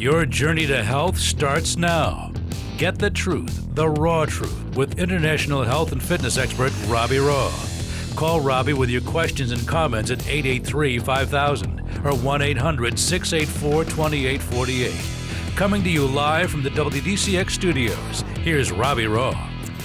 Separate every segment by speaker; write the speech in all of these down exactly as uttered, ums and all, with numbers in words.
Speaker 1: Your journey to health starts now. Get the truth, the raw truth, with international health and fitness expert Robbie Raugh. Call Robbie with your questions and comments at eight eight three, five thousand or one eight hundred, six eight four, two eight four eight. Coming to you live from the W D C X studios, here's Robbie Raugh.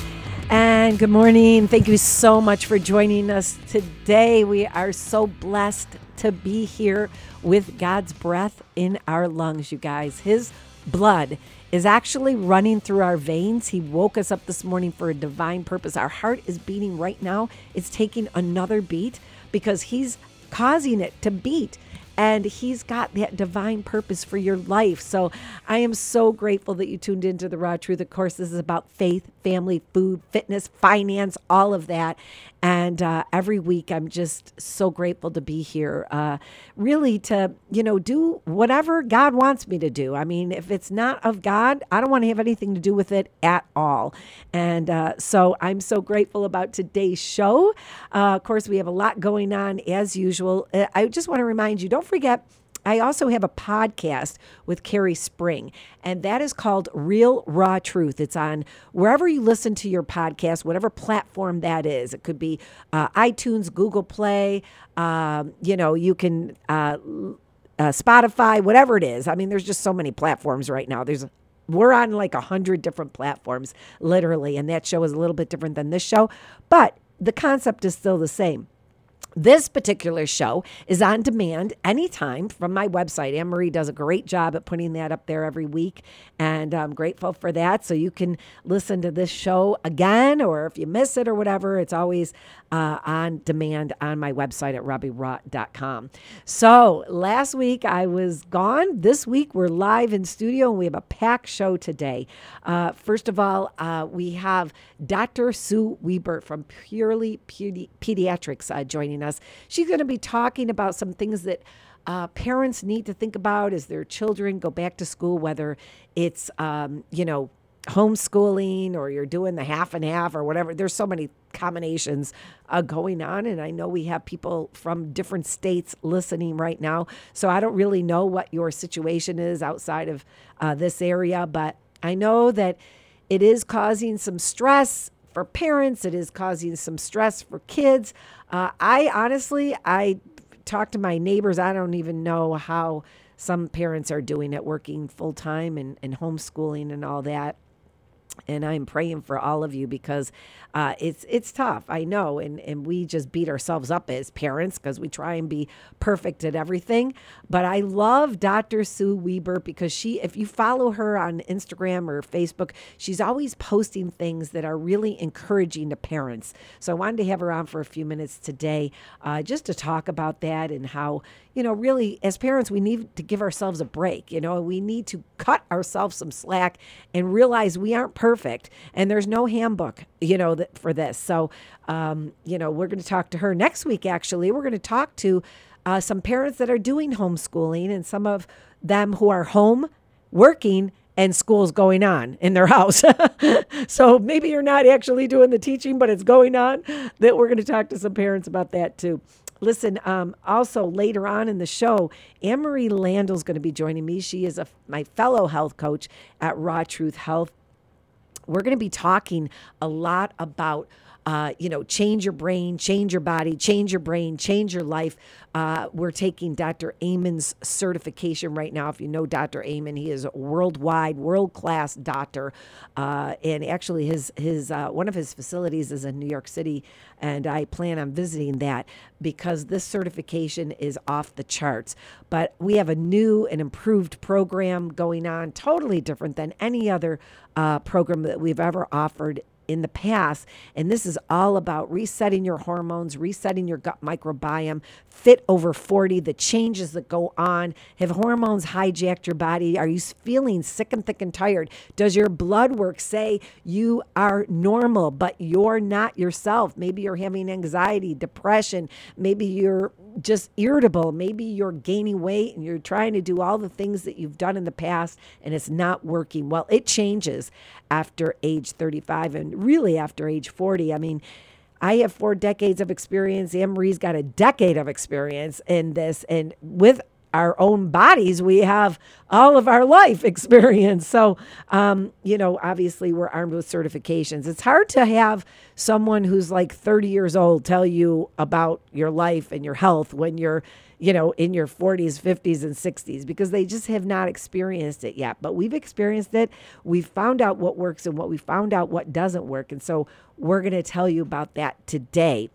Speaker 2: And good morning. Thank you so much for joining us today. We are so blessed to be here with God's breath in our lungs, you guys. His blood is actually running through our veins. He woke us up this morning for a divine purpose. Our heart is beating right now. It's taking another beat because he's causing it to beat. And he's got that divine purpose for your life. So I am so grateful that you tuned into The Raw Truth. Of course, this is about faith, family, food, fitness, finance, all of that. And uh, every week, I'm just so grateful to be here, uh, really to, you know, do whatever God wants me to do. I mean, if it's not of God, I don't want to have anything to do with it at all. And uh, so I'm so grateful about today's show. Uh, of course, we have a lot going on as usual. I just want to remind you, don't forget, I also have a podcast with Carrie Spring, and that is called Real Raw Truth. It's on wherever you listen to your podcast, whatever platform that is. It could be uh, iTunes, Google Play, um, you know, you can, uh, uh, Spotify, whatever it is. I mean, there's just so many platforms right now. There's We're on like a hundred different platforms, literally, and that show is a little bit different than this show, but the concept is still the same. This particular show is on demand anytime from my website. Anne-Marie does a great job at putting that up there every week, and I'm grateful for that. So you can listen to this show again, or if you miss it or whatever, it's always uh, on demand on my website at robbie raugh dot com. So last week I was gone. This week we're live in studio, and we have a packed show today. Uh, first of all, uh, we have Doctor Sue Weber from Purely Pedi- Pediatrics uh, joining us. She's going to be talking about some things that uh, parents need to think about as their children go back to school, whether it's, um, you know, homeschooling or you're doing the half and half or whatever. There's so many combinations uh, going on. And I know we have people from different states listening right now. So I don't really know what your situation is outside of uh, this area, but I know that it is causing some stress for parents. It is causing some stress for kids. Uh, I honestly, I talk to my neighbors. I don't even know how some parents are doing it, working full time and, and homeschooling and all that. And I'm praying for all of you because uh, it's it's tough, I know, and, and we just beat ourselves up as parents because we try and be perfect at everything. But I love Doctor Sue Weber because she, if you follow her on Instagram or Facebook, she's always posting things that are really encouraging to parents. So I wanted to have her on for a few minutes today uh, just to talk about that and how, you know, really as parents, we need to give ourselves a break. You know, we need to cut ourselves some slack and realize we aren't perfect and there's no handbook, you know, that, for this. So, um, you know, we're going to talk to her next week. Actually, we're going to talk to uh, some parents that are doing homeschooling and some of them who are home working and school's going on in their house. So maybe you're not actually doing the teaching, but it's going on. That we're going to talk to some parents about that too. Listen, um, also later on in the show, Anne-Marie Landel is going to be joining me. She is a, my fellow health coach at Raw Truth Health. We're going to be talking a lot about, uh, you know, change your brain, change your body, change your brain, change your life. Uh, we're taking Doctor Amen's certification right now. If you know Doctor Amen, he is a worldwide, world-class doctor. Uh, and actually his his uh, one of his facilities is in New York City, and I plan on visiting that because this certification is off the charts. But we have a new and improved program going on, totally different than any other uh, program that we've ever offered in the past. And this is all about resetting your hormones, resetting your gut microbiome, fit over forty, the changes that go on. Have hormones hijacked your body? Are you feeling sick and thick and tired? Does your blood work say you are normal, but you're not yourself? Maybe you're having anxiety, depression. Maybe you're just irritable. Maybe you're gaining weight and you're trying to do all the things that you've done in the past and it's not working. Well, it changes after age thirty-five and really after age forty. I mean, I have four decades of experience. Anne-Marie's got a decade of experience in this. And with our own bodies, we have all of our life experience. So, um, you know, obviously we're armed with certifications. It's hard to have someone who's like thirty years old tell you about your life and your health when you're, you know, in your forties, fifties, and sixties, because they just have not experienced it yet. But we've experienced it. We've found out what works and what we found out what doesn't work. And so we're going to tell you about that today.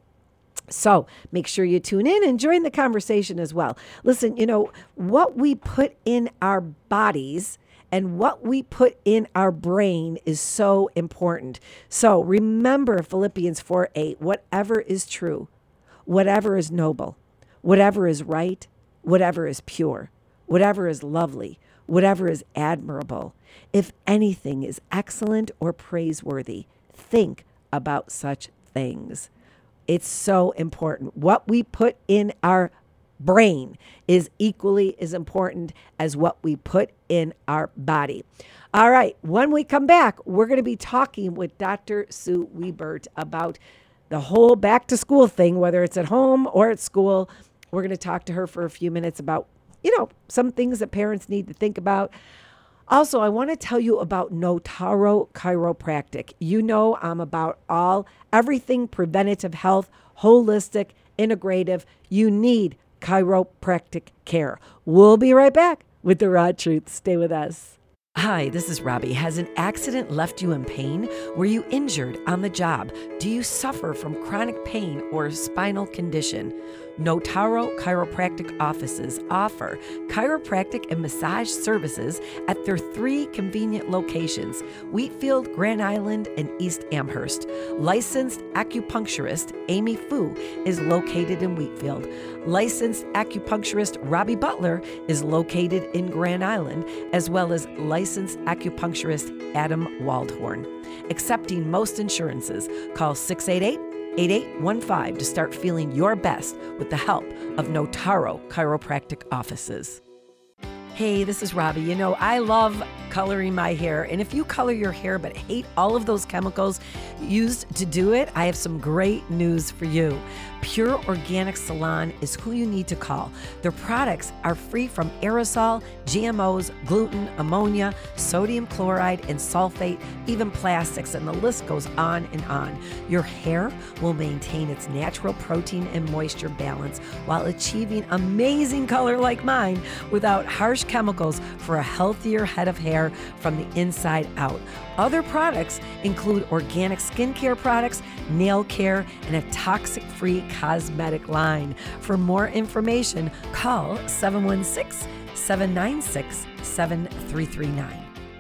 Speaker 2: So make sure you tune in and join the conversation as well. Listen, you know, what we put in our bodies and what we put in our brain is so important. So remember Philippians four eight, whatever is true, whatever is noble, whatever is right, whatever is pure, whatever is lovely, whatever is admirable, if anything is excellent or praiseworthy, think about such things. It's so important. What we put in our brain is equally as important as what we put in our body. All right. When we come back, we're going to be talking with Doctor Sue Wiebert about the whole back to school thing, whether it's at home or at school. We're going to talk to her for a few minutes about, you know, some things that parents need to think about. Also, I want to tell you about Notaro Chiropractic. You know I'm about all, everything preventative health, holistic, integrative. You need chiropractic care. We'll be right back with The Raw Truth. Stay with us. Hi, this is Robbie. Has an accident left you in pain? Were you injured on the job? Do you suffer from chronic pain or spinal condition? Notaro Chiropractic offices offer chiropractic and massage services at their three convenient locations, Wheatfield, Grand Island, and East Amherst. Licensed acupuncturist Amy Fu is located in Wheatfield. Licensed acupuncturist Robbie Butler is located in Grand Island, as well as licensed acupuncturist Adam Waldhorn. Accepting most insurances. Call six eight eight, eight eight one five to start feeling your best with the help of Notaro Chiropractic offices. Hey, this is Robbie. You know, I love coloring my hair. And if you color your hair but hate all of those chemicals used to do it, I have some great news for you. Pure Organic Salon is who you need to call. Their products are free from aerosol, G M Os, gluten, ammonia, sodium chloride, and sulfate, even plastics, and the list goes on and on. Your hair will maintain its natural protein and moisture balance while achieving amazing color like mine without harsh chemicals for a healthier head of hair from the inside out. Other products include organic skincare products, nail care, and a toxic-free cosmetic line. For more information, call seven one six, seven nine six, seven three three nine.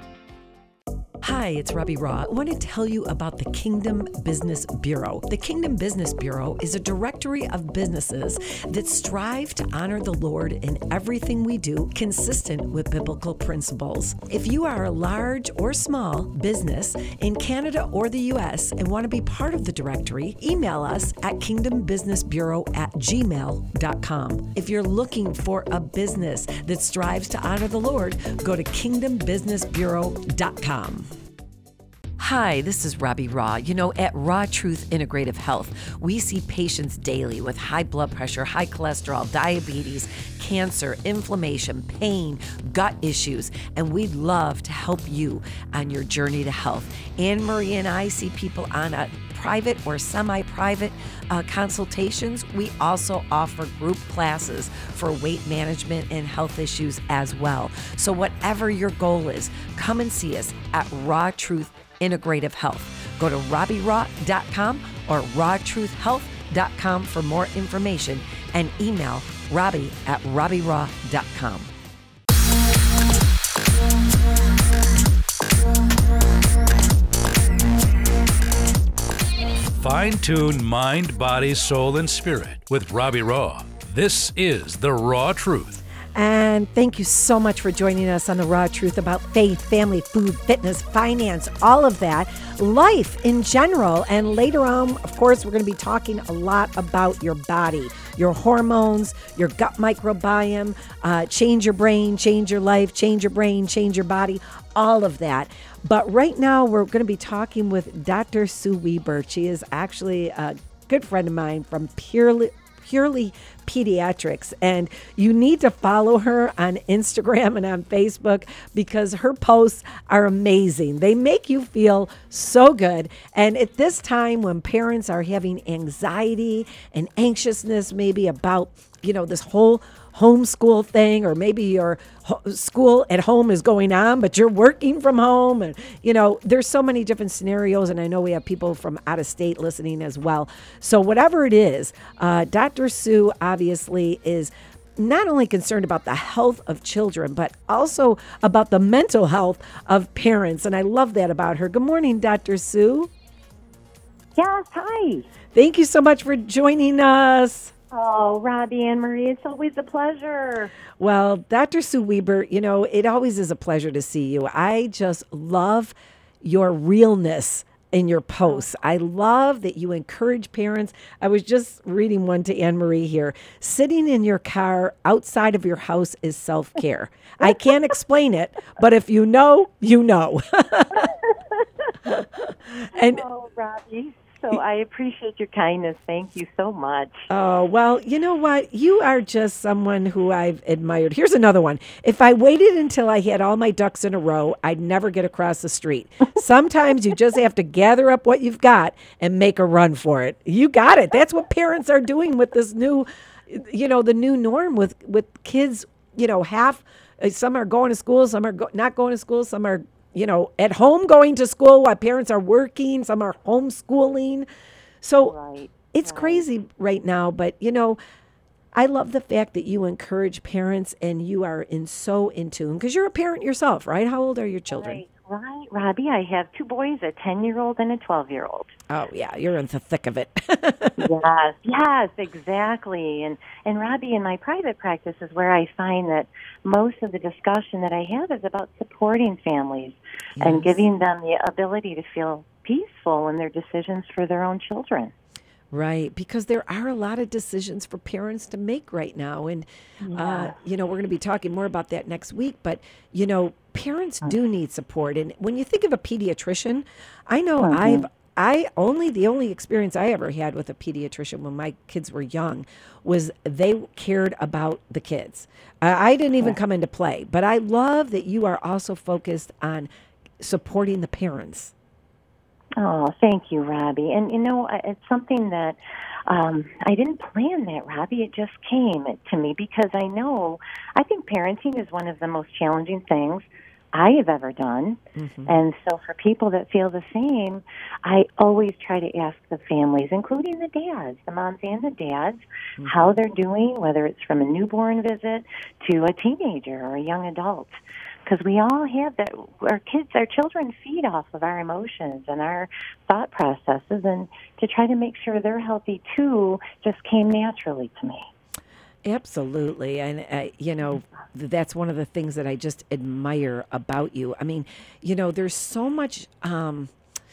Speaker 2: Hi, it's Robbie Raw. I want to tell you about the Kingdom Business Bureau. The Kingdom Business Bureau is a directory of businesses that strive to honor the Lord in everything we do, consistent with biblical principles. If you are a large or small business in Canada or the U S and want to be part of the directory, email us at kingdom business bureau at gmail dot com. If you're looking for a business that strives to honor the Lord, go to kingdom business bureau dot com. Hi, this is Robbie Raw. You know, at Raw Truth Integrative Health, we see patients daily with high blood pressure, high cholesterol, diabetes, cancer, inflammation, pain, gut issues, and we'd love to help you on your journey to health. Anne Marie and I see people on a private or semi-private uh, consultations. We also offer group classes for weight management and health issues as well. So whatever your goal is, come and see us at Raw Truth Integrative Health. Go to robbie raw dot com or raw truth health dot com for more information and email robbie at robbie raw dot com.
Speaker 1: Fine-tune mind, body, soul, and spirit with Robbie Raw. This is The Raw Truth.
Speaker 2: And thank you so much for joining us on The Raw Truth about faith, family, food, fitness, finance, all of that, life in general. And later on, of course, we're going to be talking a lot about your body, your hormones, your gut microbiome, uh, change your brain, change your life, change your brain, change your body, all of that. But right now, we're going to be talking with Doctor Sue Wiebert. She is actually a good friend of mine from Pure Purely Pediatrics. And you need to follow her on Instagram and on Facebook because her posts are amazing. They make you feel so good. And at this time when parents are having anxiety and anxiousness maybe about, you know, this whole homeschool thing, or maybe your ho- school at home is going on, but you're working from home. And, you know, there's so many different scenarios. And I know we have people from out of state listening as well. So whatever it is, uh, Doctor Sue obviously is not only concerned about the health of children, but also about the mental health of parents. And I love that about her. Good morning, Doctor Sue.
Speaker 3: Yes, hi.
Speaker 2: Thank you so much for joining us.
Speaker 3: Oh, Robbie and Marie, it's always a pleasure.
Speaker 2: Well, Doctor Sue Weber, you know, it always is a pleasure to see you. I just love your realness in your posts. I love that you encourage parents. I was just reading one to Anne Marie here. Sitting in your car outside of your house is self-care. I can't explain it, but if you know, you know. and
Speaker 3: Oh, Robbie. So I appreciate your kindness. Thank you so much.
Speaker 2: Oh, well, you know what? You are just someone who I've admired. Here's another one. If I waited until I had all my ducks in a row, I'd never get across the street. Sometimes you just have to gather up what you've got and make a run for it. You got it. That's what parents are doing with this new, you know, the new norm with, with kids, you know, half, some are going to school, some are go- not going to school, some are you know, at home going to school while parents are working. Some are homeschooling. So
Speaker 3: right,
Speaker 2: it's
Speaker 3: right.
Speaker 2: crazy right now. But, you know, I love the fact that you encourage parents and you are in so in tune because you're a parent yourself, right? How old are your children?
Speaker 3: Right, right, Robbie. I have two boys, a ten-year-old and a twelve-year-old.
Speaker 2: Oh, yeah. You're in the thick of it.
Speaker 3: Yes, yes, exactly. And, and Robbie, in my private practice is where I find that most of the discussion that I have is about supporting families
Speaker 2: Yes.
Speaker 3: and giving them the ability to feel peaceful in their decisions for their own children.
Speaker 2: Right, because there are a lot of decisions for parents to make right now. And, uh, you know, we're going to be talking more about that next week. But, you know, parents do need support. And when you think of a pediatrician, I know
Speaker 3: Mhm.
Speaker 2: I've, I only, the only experience I ever had with a pediatrician when my kids were young was they cared about the kids. Uh, I didn't even come into play. But I love that you are also focused on supporting the parents.
Speaker 3: Oh, thank you, Robbie. And, you know, I- it's something that um, I didn't plan that, Robbie. It just came to me because I know, I think parenting is one of the most challenging things I have ever done.
Speaker 2: Mm-hmm.
Speaker 3: And so for people that feel the same, I always try to ask the families, including the dads, the moms and the dads,
Speaker 2: Mm-hmm.
Speaker 3: how they're doing, whether it's from a newborn visit to a teenager or a young adult. Because we all have that. Our kids, our children feed off of our emotions and our thought processes, and to try to make sure they're healthy too just came naturally to me.
Speaker 2: Absolutely. And, uh, you know, th- that's one of the things that I just admire about you. I mean, you know, there's so much, um,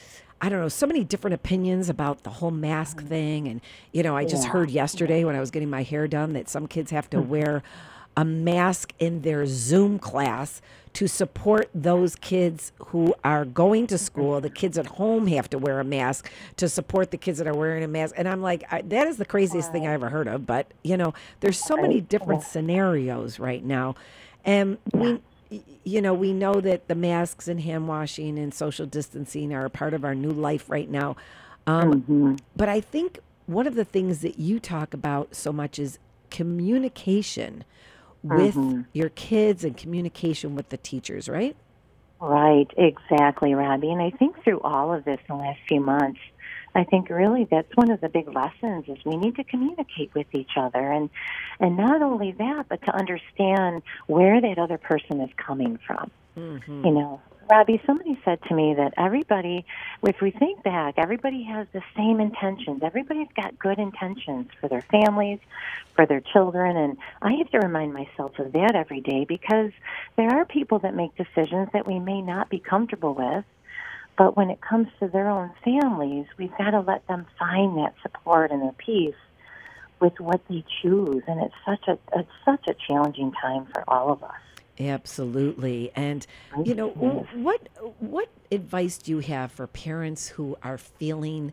Speaker 2: I don't know, so many different opinions about the whole mask thing. And, you know, I just
Speaker 3: Yeah.
Speaker 2: heard yesterday when I was getting my hair done that some kids have to wear a mask in their Zoom class to support those kids who are going to school. The kids at home have to wear a mask to support the kids that are wearing a mask. And I'm like, I, that is the craziest thing I ever heard of. But, you know, there's so many different scenarios right now. And we, y- you know, we know that the masks and hand washing and social distancing are a part of our new life right now. Um,
Speaker 3: Mm-hmm.
Speaker 2: But I think one of the things that you talk about so much is communication with
Speaker 3: Mhm.
Speaker 2: your kids and communication with the teachers, right?
Speaker 3: Right, exactly, Robbie. And I think through all of this in the last few months, I think really that's one of the big lessons is we need to communicate with each other. And, and not only that, but to understand where that other person is coming from.
Speaker 2: Mm-hmm.
Speaker 3: You know, Robbie, somebody said to me that everybody, if we think back, everybody has the same intentions. Everybody's got good intentions for their families, for their children, and I have to remind myself of that every day because there are people that make decisions that we may not be comfortable with, but when it comes to their own families, we've got to let them find that support and their peace with what they choose, and it's such a it's such a challenging time for all of us.
Speaker 2: Absolutely. And, you know, w- what what advice do you have for parents who are feeling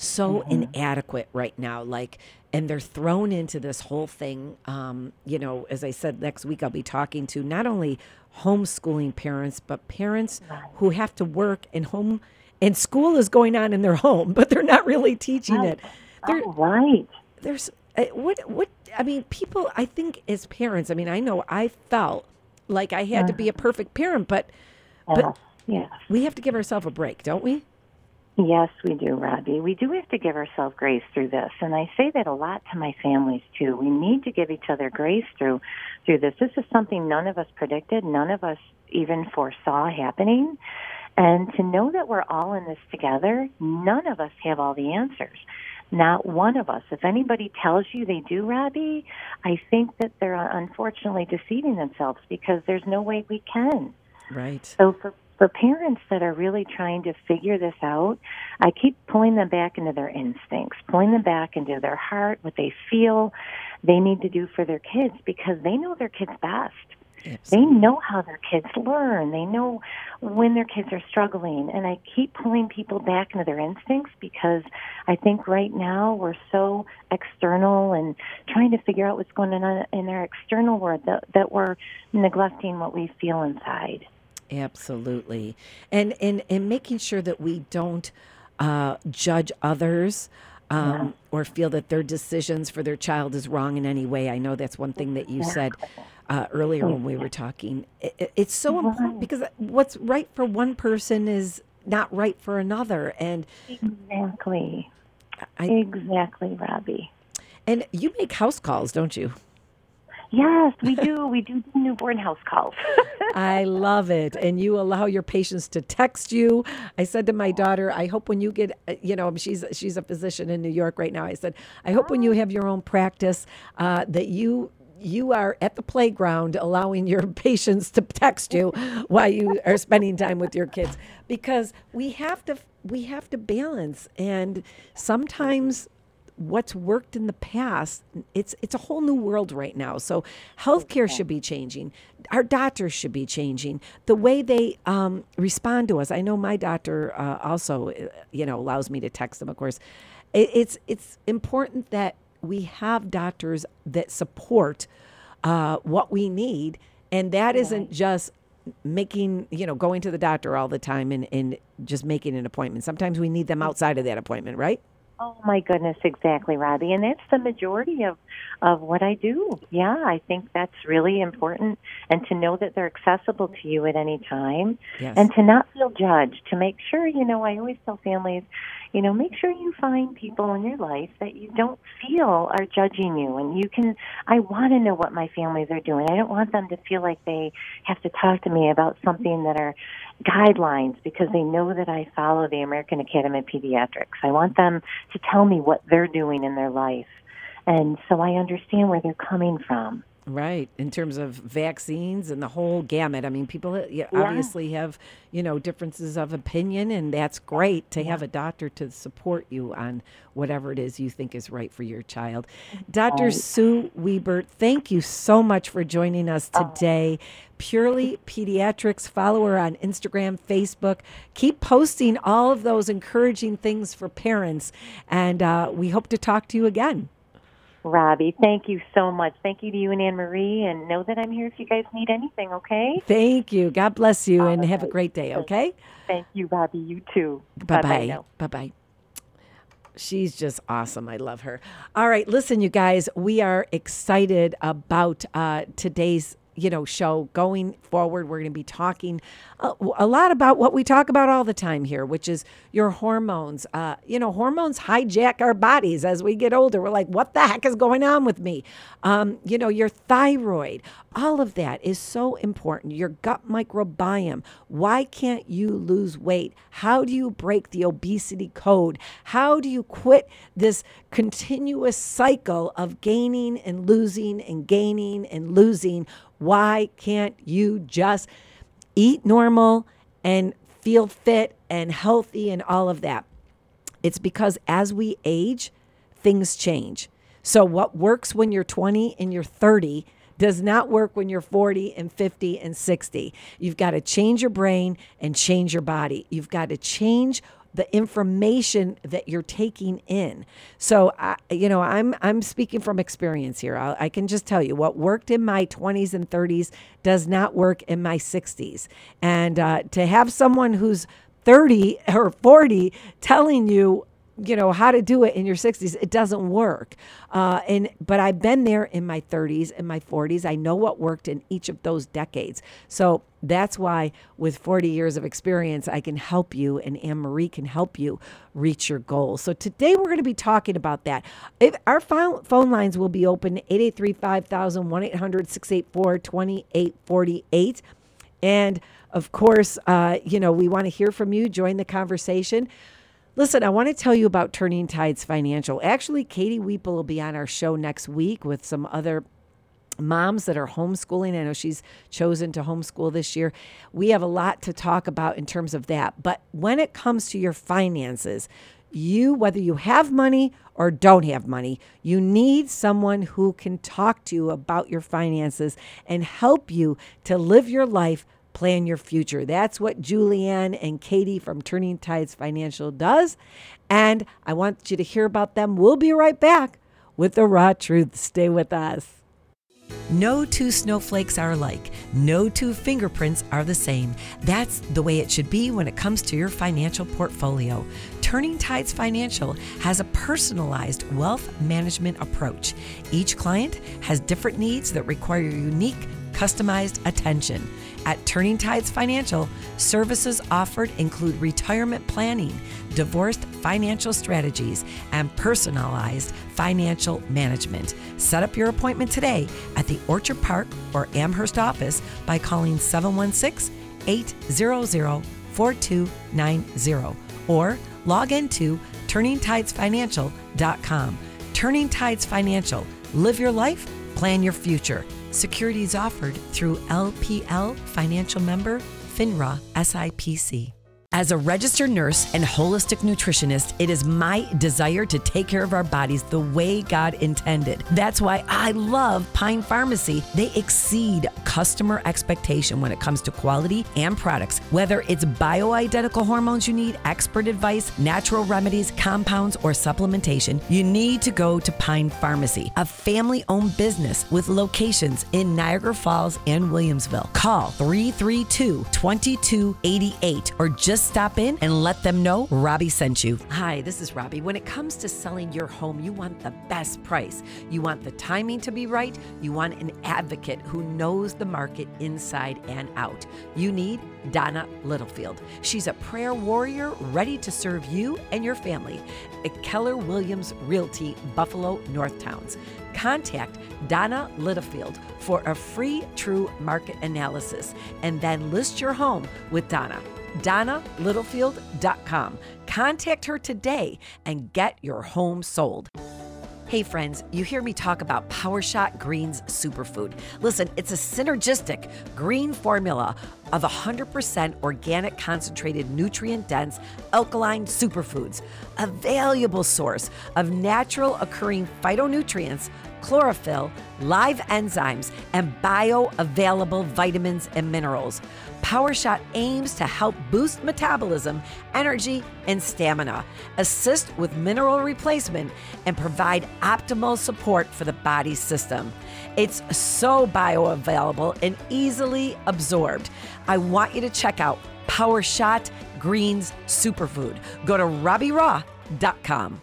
Speaker 2: so mm-hmm. inadequate right now. Like, and they're thrown into this whole thing. Um, you know, as I said, next week I'll be talking to not only homeschooling parents, but parents right. who have to work and home and school is going on in their home, but they're not really teaching
Speaker 3: right.
Speaker 2: it. They're,
Speaker 3: oh, right.
Speaker 2: There's uh, what, what, I mean, people, I think as parents, I mean, I know I felt like I had mm-hmm. to be a perfect parent, but, but
Speaker 3: yes. Yes.
Speaker 2: we have to give ourselves a break, don't we?
Speaker 3: Yes, we do, Robbie. We do have to give ourselves grace through this. And I say that a lot to my families, too. We need to give each other grace through through this. This is something none of us predicted, none of us even foresaw happening. And to know that we're all in this together, none of us have all the answers. Not one of us. If anybody tells you they do, Robbie, I think that they're unfortunately deceiving themselves because there's no way we can.
Speaker 2: Right.
Speaker 3: So for For parents that are really trying to figure this out, I keep pulling them back into their instincts, pulling them back into their heart, what they feel they need to do for their kids because they know their kids best. Absolutely. They know how their kids learn. They know when their kids are struggling. And I keep pulling people back into their instincts because I think right now we're so external and trying to figure out what's going on in our external world that, that we're neglecting what we feel inside.
Speaker 2: Absolutely. And, and, and making sure that we don't uh, judge others um, yeah. or feel that their decisions for their child is wrong in any way. I know that's one thing that you said uh, earlier when we were talking. It, it's so important because what's right for one person is not right for another. And
Speaker 3: Exactly.
Speaker 2: I,
Speaker 3: exactly, Robbie.
Speaker 2: And you make house calls, don't you?
Speaker 3: Yes, we do. We do newborn house calls.
Speaker 2: I love it. And you allow your patients to text you. I said to my daughter, I hope when you get, you know, she's she's a physician in New York right now. I said, I hope when you have your own practice uh, that you you are at the playground allowing your patients to text you while you are spending time with your kids. Because we have to we have to balance. And sometimes what's worked in the past, it's it's a whole new world right now. So healthcare should be changing. Our doctors should be changing. The way they um, respond to us. I know my doctor uh, also, you know, allows me to text them, of course. It, it's it's important that we have doctors that support uh, what we need. And that isn't just making, you know, going to the doctor all the time and, and just making an appointment. Sometimes we need them outside of that appointment, right?
Speaker 3: Oh, my goodness, exactly, Robbie. And that's the majority of, of what I do. Yeah, I think that's really important. And to know that they're accessible to you at any time. Yes. And to not feel judged, to make sure, you know, I always tell families, you know, make sure you find people in your life that you don't feel are judging you. And you can, I want to know what my families are doing. I don't want them to feel like they have to talk to me about something that are guidelines because they know that I follow the American Academy of Pediatrics. I want them to tell me what they're doing in their life. And so I understand where they're coming from.
Speaker 2: Right. In terms of vaccines and the whole gamut. I mean, people yeah, obviously have, you know, differences of opinion, and that's great to have a doctor to support you on whatever it is you think is right for your child. Doctor Right. Sue Wiebert, thank you so much for joining us today. Oh. Purely Pediatrics. Follow her on Instagram, Facebook. Keep posting all of those encouraging things for parents, and uh, we hope to talk to you again.
Speaker 3: Robbie, thank you so much. Thank you to you and Anne Marie, and know that I'm here if you guys need anything, okay?
Speaker 2: Thank you. God bless you, and have a great day, okay?
Speaker 3: Thank you, Robbie. You too.
Speaker 2: Bye-bye. Bye-bye. She's just awesome. I love her. All right, listen, you guys, we are excited about uh, today's you know, show going forward. We're going to be talking a, a lot about what we talk about all the time here, which is your hormones. Uh, you know, hormones hijack our bodies as we get older. We're like, what the heck is going on with me? Um, you know, your thyroid, all of that is so important. Your gut microbiome. Why can't you lose weight? How do you break the obesity code? How do you quit this continuous cycle of gaining and losing and gaining and losing? Why can't you just eat normal and feel fit and healthy and all of that? It's because as we age, things change. So what works when you're twenty and you're thirty does not work when you're forty and fifty and sixty. You've got to change your brain and change your body. You've got to change the information that you're taking in. So, I, you know, I'm I'm speaking from experience here. I, I can just tell you what worked in my twenties and thirties does not work in my sixties. And uh, to have someone who's thirty or forty telling you, you know, how to do it in your sixties, it doesn't work. Uh, and but I've been there in my thirties and my forties. I know what worked in each of those decades. So that's why with forty years of experience, I can help you, and Anne-Marie can help you reach your goals. So today we're going to be talking about that. If our phone, phone lines will be open, eight eight three, five thousand, one eight hundred, six eight four, two eight four eight. And of course, uh, you know, we want to hear from you. Join the conversation. Listen, I want to tell you about Turning Tides Financial. Actually, Katie Weeple will be on our show next week with some other moms that are homeschooling. I know she's chosen to homeschool this year. We have a lot to talk about in terms of that. But when it comes to your finances, you, whether you have money or don't have money, you need someone who can talk to you about your finances and help you to live your life, plan your future. That's what Julianne and Katie from Turning Tides Financial does. And I want you to hear about them. We'll be right back with the raw truth. Stay with us. No two snowflakes are alike. No two fingerprints are the same. That's the way it should be when it comes to your financial portfolio. Turning Tides Financial has a personalized wealth management approach. Each client has different needs that require unique, customized attention. At Turning Tides Financial, services offered include retirement planning, divorced financial strategies, and personalized financial management. Set up your appointment today at the Orchard Park or Amherst office by calling seven one six, eight hundred, four two nine zero or log into turning tides financial dot com. Turning Tides Financial. Live your life, plan your future. Securities offered through L P L Financial Member, FINRA S I P C. As a registered nurse and holistic nutritionist, it is my desire to take care of our bodies the way God intended. That's why I love Pine Pharmacy. They exceed customer expectation when it comes to quality and products. Whether it's bioidentical hormones you need, expert advice, natural remedies, compounds, or supplementation, you need to go to Pine Pharmacy, a family-owned business with locations in Niagara Falls and Williamsville. Call three three two, two two eight eight or just stop in and let them know Robbie sent you. Hi, this is Robbie. When it comes to selling your home, you want the best price. You want the timing to be right. You want an advocate who knows the market inside and out. You need Donna Littlefield. She's a prayer warrior ready to serve you and your family at Keller Williams Realty, Buffalo North Towns. Contact Donna Littlefield for a free true market analysis and then list your home with Donna. Donna Littlefield dot com. Contact her today and get your home sold. Hey friends, you hear me talk about PowerShot Greens Superfood. Listen, it's a synergistic green formula of one hundred percent organic concentrated nutrient-dense alkaline superfoods, a valuable source of natural occurring phytonutrients, chlorophyll, live enzymes, and bioavailable vitamins and minerals. PowerShot aims to help boost metabolism, energy, and stamina, assist with mineral replacement, and provide optimal support for the body's system. It's so bioavailable and easily absorbed. I want you to check out PowerShot Greens Superfood. Go to robbie raw dot com.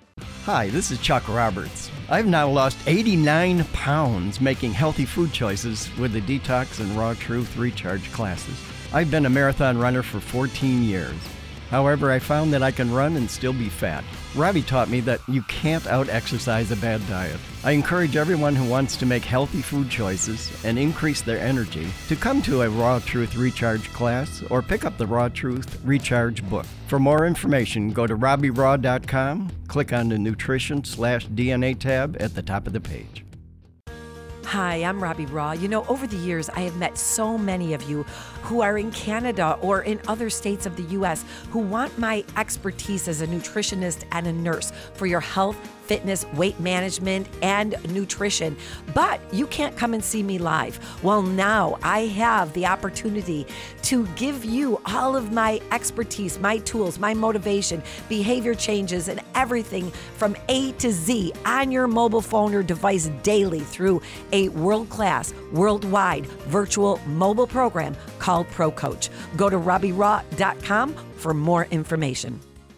Speaker 4: Hi, this is Chuck Roberts. I've now lost eighty-nine pounds making healthy food choices with the Detox and Raw Truth Recharge classes. I've been a marathon runner for fourteen years. However, I found that I can run and still be fat. Robbie taught me that you can't out-exercise a bad diet. I encourage everyone who wants to make healthy food choices and increase their energy to come to a Raw Truth Recharge class or pick up the Raw Truth Recharge book. For more information, go to robbie raw dot com, click on the Nutrition slash D N A tab at the top of the page.
Speaker 2: Hi, I'm Robbie Raw. You know, over the years, I have met so many of you who are in Canada or in other states of the U S who want my expertise as a nutritionist and a nurse for your health, fitness, weight management, and nutrition, but you can't come and see me live. Well, now I have the opportunity to give you all of my expertise, my tools, my motivation, behavior changes, and everything from A to Z on your mobile phone or device daily through a world-class, worldwide virtual mobile program called ProCoach. Go to robbie raw dot com for more information.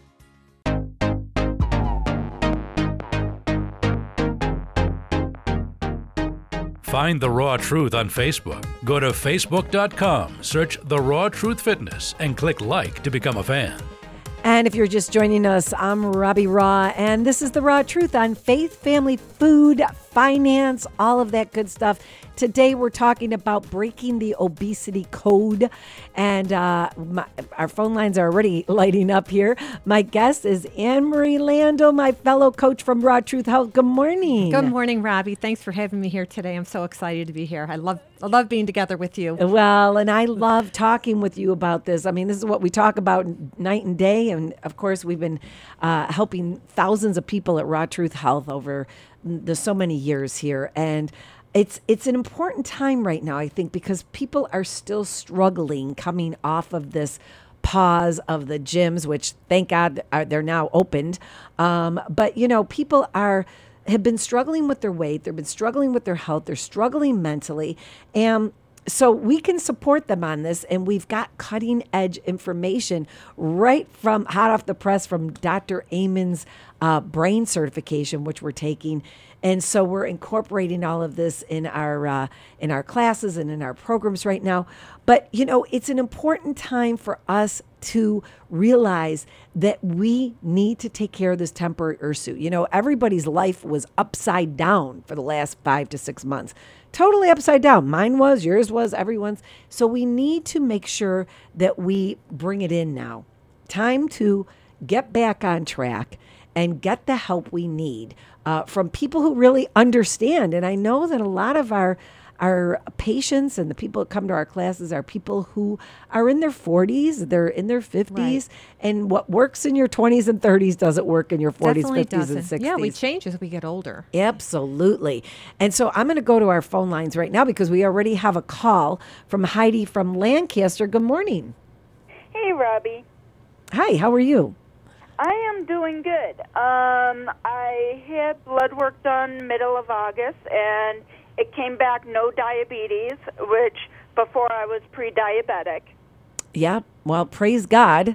Speaker 1: Find The Raw Truth on Facebook. Go to facebook dot com, search The Raw Truth Fitness, and click like to become a fan.
Speaker 2: And if you're just joining us, I'm Robbie Raw, and this is The Raw Truth on faith, family, food, finance, all of that good stuff. Today, we're talking about breaking the obesity code, and uh, my, our phone lines are already lighting up here. My guest is Anne-Marie Lando, my fellow coach from Raw Truth Health. Good morning.
Speaker 5: Good morning, Robbie. Thanks for having me here today. I'm so excited to be here. I love I love being together with you.
Speaker 2: Well, and I love talking with you about this. I mean, this is what we talk about night and day, and of course, we've been uh, helping thousands of people at Raw Truth Health over the so many years here, and It's it's an important time right now, I think, because people are still struggling coming off of this pause of the gyms, which thank God are, they're now opened. Um, but, you know, people are have been struggling with their weight. They've been struggling with their health. They're struggling mentally. And so we can support them on this. And we've got cutting edge information right from hot off the press from Doctor Amen's uh, brain certification, which we're taking. And so we're incorporating all of this in our uh, in our classes and in our programs right now. But, you know, it's an important time for us to realize that we need to take care of this temporary hirsute. You know, everybody's life was upside down for the last five to six months. Totally upside down. Mine was, yours was, everyone's. So we need to make sure that we bring it in now. Time to get back on track and get the help we need uh, from people who really understand. And I know that a lot of our our patients and the people that come to our classes are people who are in their forties, they're in their fifties, right. And what works in your twenties and thirties doesn't work in your forties,
Speaker 5: Definitely
Speaker 2: fifties,
Speaker 5: doesn't.
Speaker 2: and sixties.
Speaker 5: Yeah, we change as we get older.
Speaker 2: Absolutely. And so I'm going to go to our phone lines right now because we already have a call from Heidi from Lancaster. Good morning.
Speaker 6: Hey, Robbie.
Speaker 2: Hi, how are you?
Speaker 6: I am doing good. Um, I had blood work done middle of August, and it came back no diabetes, which before I was pre-diabetic.
Speaker 2: Yeah, well, praise God.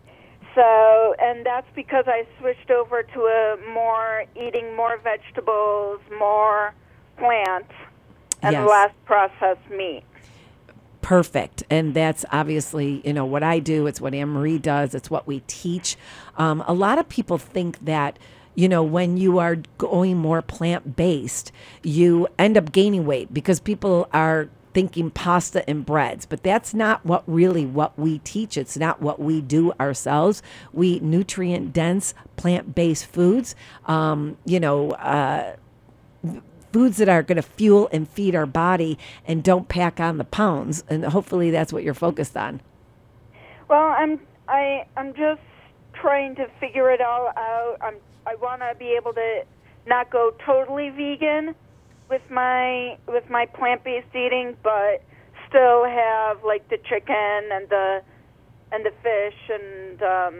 Speaker 6: So, and that's because I switched over to a more eating more vegetables, more plants, and
Speaker 2: Yes.
Speaker 6: less processed meat.
Speaker 2: Perfect. And that's obviously, you know, what I do. It's what Anne-Marie does. It's what we teach. Um, a lot of people think that, you know, when you are going more plant-based, you end up gaining weight because people are thinking pasta and breads, but that's not what really what we teach. It's not what we do ourselves. We eat nutrient-dense plant-based foods, um, you know, uh, foods that are going to fuel and feed our body and don't pack on the pounds. And hopefully that's what you're focused on.
Speaker 6: Well, I'm I I'm just trying to figure it all out. I'm I want to be able to not go totally vegan with my with my plant-based eating, but still have like the chicken and the and the fish and um,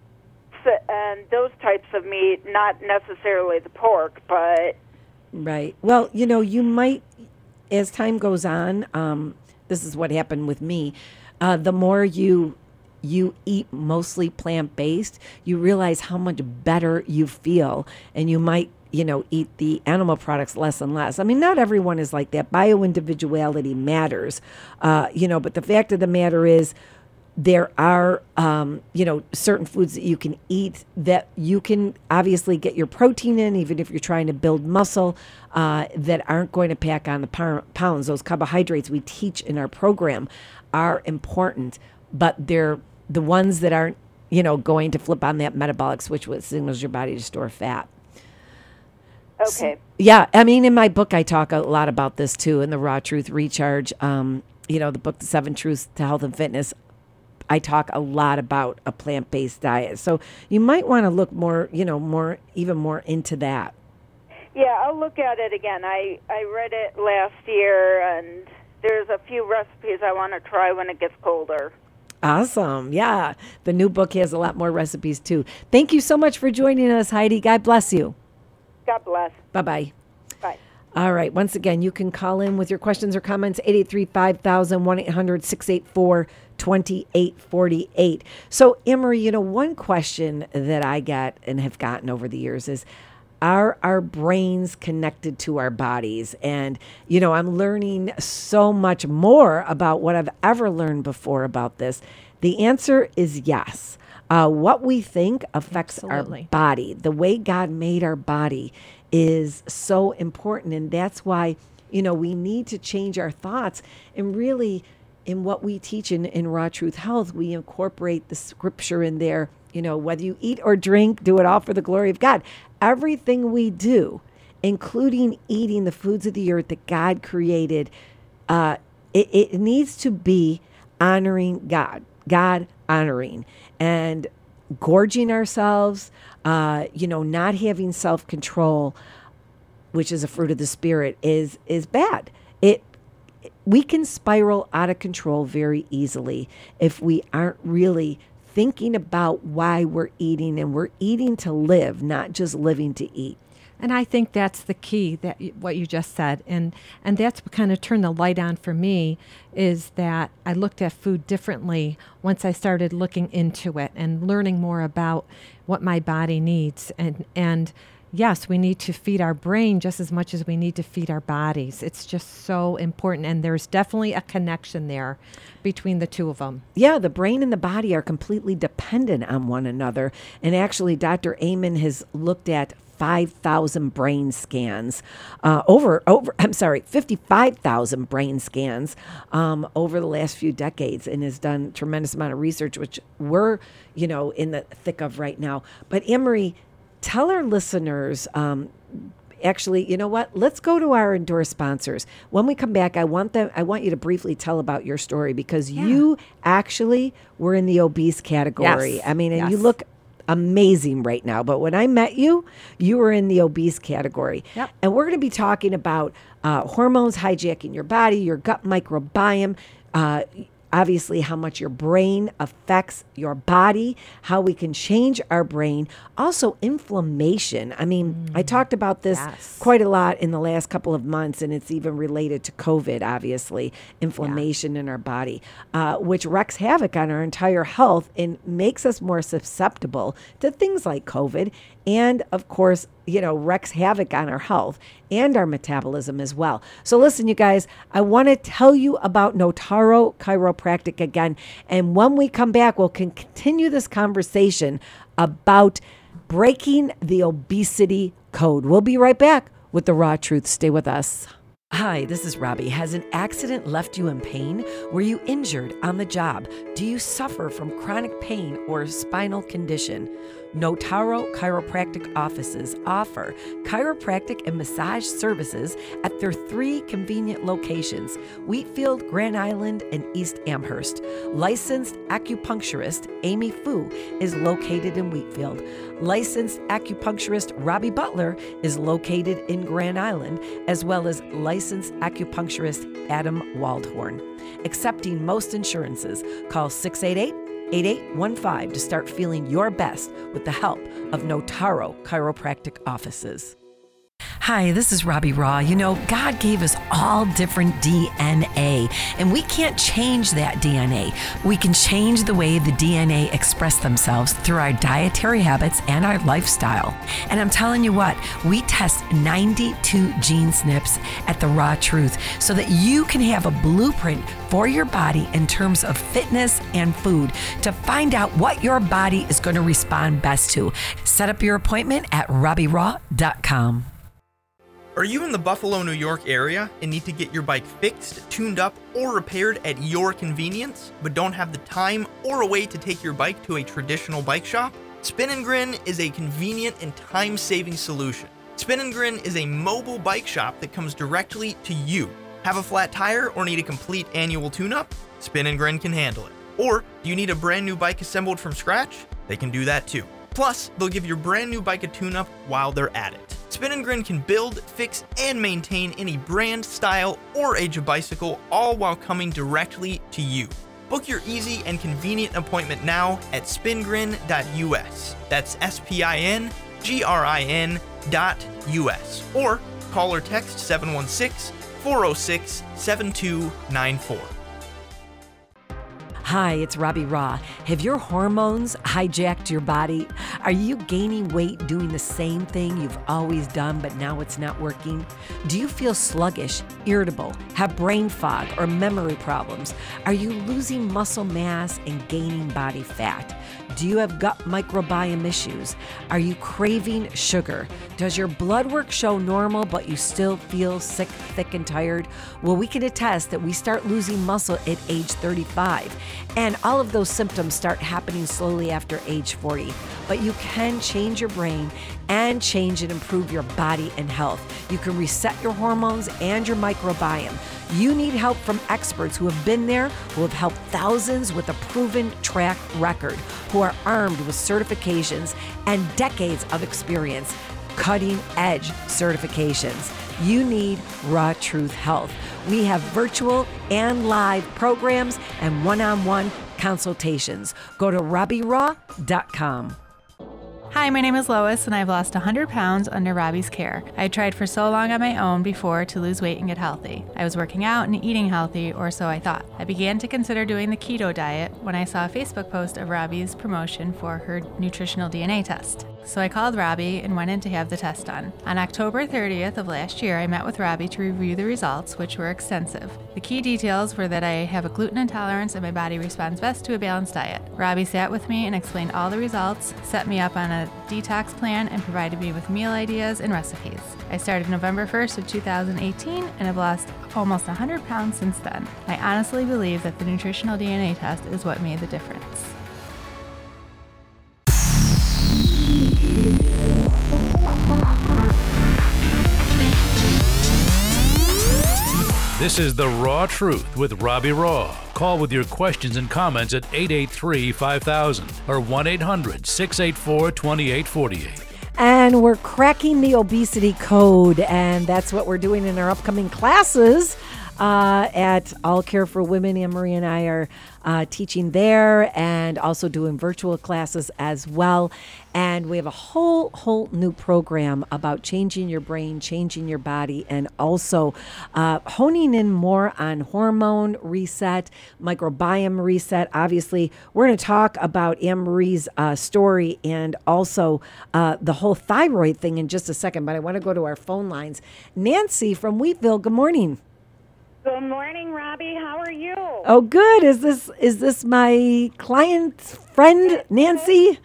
Speaker 6: and those types of meat, not necessarily the pork, but
Speaker 2: Right. Well, you know, you might, as time goes on, um, this is what happened with me. Uh, the more you you eat mostly plant-based, you realize how much better you feel, and you might, you know, eat the animal products less and less. I mean, not everyone is like that. Bio-individuality matters, uh, you know, but the fact of the matter is, there are, um, you know, certain foods that you can eat that you can obviously get your protein in, even if you're trying to build muscle, uh, that aren't going to pack on the pounds. Those carbohydrates we teach in our program are important, but they're the ones that aren't, you know, going to flip on that metabolic switch, which signals your body to store fat.
Speaker 6: okay.
Speaker 2: So, yeah, I mean, in my book, I talk a lot about this too, in the Raw Truth Recharge. Um, you know, the book, The Seven Truths to Health and Fitness, I talk a lot about a plant-based diet. So you might want to look more, you know, more, even more into that.
Speaker 6: Yeah, I'll look at it again. I, I read it last year, and there's a few recipes I want to try when it gets colder.
Speaker 2: Awesome. Yeah. The new book has a lot more recipes, too. Thank you so much for joining us, Heidi. God bless you.
Speaker 6: God bless.
Speaker 2: Bye-bye.
Speaker 6: Bye.
Speaker 2: All right. Once again, you can call in with your questions or comments, eight eight three, five thousand, one eight hundred, six eight four, two eight four eight. So, Emery, you know, one question that I get and have gotten over the years is, are our brains connected to our bodies? And, you know, I'm learning so much more about what I've ever learned before about this. The answer is yes. Uh, what we think affects
Speaker 5: Absolutely.
Speaker 2: our body. The way God made our body is so important. And that's why, you know, we need to change our thoughts. And really, in what we teach in, in Raw Truth Health, we incorporate the scripture in there. You know, whether you eat or drink, do it all for the glory of God. Everything we do, including eating the foods of the earth that God created, uh, it, it needs to be honoring God, God honoring, and gorging ourselves, uh, you know, not having self-control, which is a fruit of the Spirit, is is bad. It we can spiral out of control very easily if we aren't really thinking about why we're eating, and we're eating to live, not just living to eat.
Speaker 5: And I think that's the key, that y- what you just said. And and that's what kind of turned the light on for me, is that I looked at food differently once I started looking into it and learning more about what my body needs. And and yes, we need to feed our brain just as much as we need to feed our bodies. It's just so important. And there's definitely a connection there between the two of them.
Speaker 2: Yeah, the brain and the body are completely dependent on one another. And actually, Doctor Amen has looked at five thousand brain scans, uh, over, over, I'm sorry, fifty-five thousand brain scans um, over the last few decades, and has done a tremendous amount of research, which we're, you know, in the thick of right now. But Emery, tell our listeners, um, actually, you know what? Let's go to our endorsed sponsors. When we come back, I want them. I want you to briefly tell about your story, because
Speaker 5: Yeah.
Speaker 2: you actually were in the obese category.
Speaker 5: Yes.
Speaker 2: I mean, and
Speaker 5: Yes.
Speaker 2: you look amazing right now. But when I met you, you were in the obese category.
Speaker 5: Yep.
Speaker 2: And we're going to be talking about uh, hormones hijacking your body, your gut microbiome, uh, obviously how much your brain affects your body, how we can change our brain, also inflammation. I mean, mm. I talked about this
Speaker 5: Yes.
Speaker 2: quite a lot in the last couple of months, and it's even related to COVID, obviously, inflammation yeah. in our body, uh, which wreaks havoc on our entire health and makes us more susceptible to things like COVID, and of course, you know, wreaks havoc on our health and our metabolism as well. So listen, you guys, I want to tell you about Notaro Chiropractic again. And when we come back, we'll con- continue this conversation about breaking the obesity code. We'll be right back with the Raw Truth. Stay with us. Hi, this is Robbie. Has an accident left you in pain? Were you injured on the job? Do you suffer from chronic pain or a spinal condition? Notaro Chiropractic offices offer chiropractic and massage services at their three convenient locations: Wheatfield, Grand Island, and East Amherst. Licensed acupuncturist Amy Fu is located in Wheatfield. Licensed acupuncturist Robbie Butler is located in Grand Island, as well as licensed acupuncturist Adam Waldhorn. Accepting most insurances. Call six eight eight, eight eight one five to start feeling your best with the help of Notaro Chiropractic offices. Hi, this is Robbie Raw. You know, God gave us all different D N A, and we can't change that D N A. We can change the way the D N A express themselves through our dietary habits and our lifestyle. And I'm telling you what, we test ninety-two gene snips at The Raw Truth so that you can have a blueprint for your body in terms of fitness and food to find out what your body is going to respond best to. Set up your appointment at robbie raw dot com.
Speaker 7: Are you in the Buffalo, New York area and need to get your bike fixed, tuned up, or repaired at your convenience, but don't have the time or a way to take your bike to a traditional bike shop? Spin and Grin is a convenient and time-saving solution. Spin and Grin is a mobile bike shop that comes directly to you. Have a flat tire or need a complete annual tune-up? Spin and Grin can handle it. Or do you need a brand new bike assembled from scratch? They can do that too. Plus, they'll give your brand new bike a tune-up while they're at it. Spin and Grin can build, fix, and maintain any brand, style, or age of bicycle, all while coming directly to you. Book your easy and convenient appointment now at spin grin dot U S. That's S P I N G R I N dot U S. Or call or text seven one six, four oh six, seven two nine four.
Speaker 2: Hi, it's Robbie Raw. Have your hormones hijacked your body? Are you gaining weight doing the same thing you've always done, but now it's not working? Do you feel sluggish, irritable, have brain fog, or memory problems? Are you losing muscle mass and gaining body fat? Do you have gut microbiome issues? Are you craving sugar? Does your blood work show normal, but you still feel sick, thick, and tired? Well, we can attest that we start losing muscle at age thirty-five, and all of those symptoms start happening slowly after age forty. But you can change your brain and change and improve your body and health. You can reset your hormones and your microbiome. You need help from experts who have been there, who have helped thousands with a proven track record, who are armed with certifications and decades of experience, cutting edge certifications. You need Raw Truth Health. We have virtual and live programs and one-on-one consultations. Go to robbie raw dot com.
Speaker 8: Hi, my name is Lois, and I've lost one hundred pounds under Robbie's care. I tried for so long on my own before to lose weight and get healthy. I was working out and eating healthy, or so I thought. I began to consider doing the keto diet when I saw a Facebook post of Robbie's promotion for her nutritional D N A test. So I called Robbie and went in to have the test done. On October thirtieth of last year, I met with Robbie to review the results, which were extensive. The key details were that I have a gluten intolerance and my body responds best to a balanced diet. Robbie sat with me and explained all the results, set me up on a detox plan, and provided me with meal ideas and recipes. I started November first of two thousand eighteen and have lost almost one hundred pounds since then. I honestly believe that the nutritional D N A test is what made the difference.
Speaker 1: This is The Raw Truth with Robbie Raw. Call with your questions and comments at eight eight three, five thousand or one eight hundred, six eight four, two eight four eight.
Speaker 2: And we're cracking the obesity code, and that's what we're doing in our upcoming classes uh, at All Care for Women. Anne-Marie and I are uh, teaching there and also doing virtual classes as well. And we have a whole, whole new program about changing your brain, changing your body, and also uh, honing in more on hormone reset, microbiome reset. Obviously, we're going to talk about Anne-Marie's uh, story and also uh, the whole thyroid thing in just a second, but I want to go to our phone lines. Nancy from Wheatville, good morning.
Speaker 9: Good morning, Robbie. How are you?
Speaker 2: Oh, good. Is this is this my client's friend, Nancy?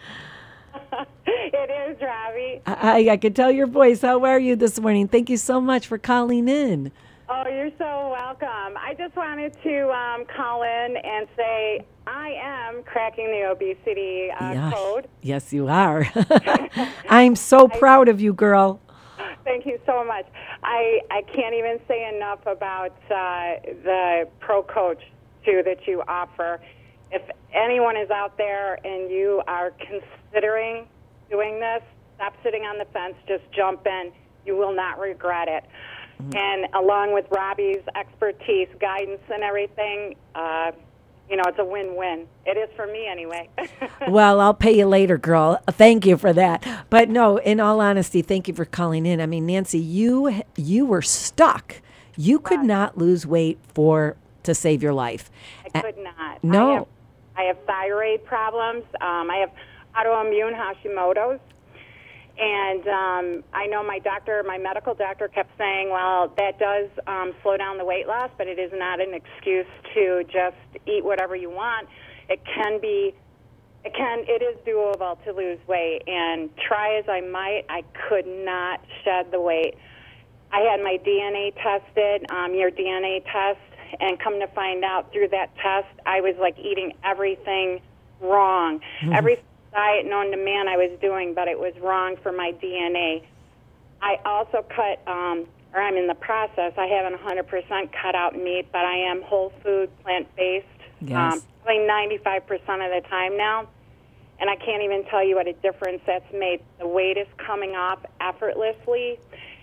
Speaker 9: It is, Robbie.
Speaker 2: I, I can tell your voice. How are you this morning? Thank you so much for calling in.
Speaker 9: Oh, you're so welcome. I just wanted to um, call in and say I am cracking the obesity uh,
Speaker 2: yes.
Speaker 9: code.
Speaker 2: Yes, you are. I'm so proud of you, girl.
Speaker 9: Thank you so much. I, I can't even say enough about uh, the Pro Coach, too, that you offer. If anyone is out there and you are considering doing this, stop sitting on the fence, just jump in. You will not regret it. Mm-hmm. And along with Robbie's expertise, guidance, and everything, uh, you know, it's a win-win. It is for me anyway.
Speaker 2: Well, I'll pay you later, girl. Thank you for that. But no, in all honesty, thank you for calling in. I mean, Nancy, you you were stuck. You could wow. not lose weight for to save your life.
Speaker 9: I could not.
Speaker 2: No.
Speaker 9: I have, I have thyroid problems. Um, I have autoimmune Hashimoto's. And um, I know my doctor, my medical doctor kept saying, well, that does um, slow down the weight loss, but it is not an excuse to just eat whatever you want. It can be, it can, it is doable to lose weight. And try as I might, I could not shed the weight. I had my D N A tested, um, your D N A test, and come to find out through that test, I was like eating everything wrong. Mm-hmm. Every diet known to man I was doing, but it was wrong for my D N A. I also cut um, or I'm in the process. I haven't one hundred percent cut out meat, but I am whole food, plant-based,
Speaker 2: Yes.
Speaker 9: um, probably ninety-five percent of the time now. And I can't even tell you what a difference that's made. The weight is coming off effortlessly,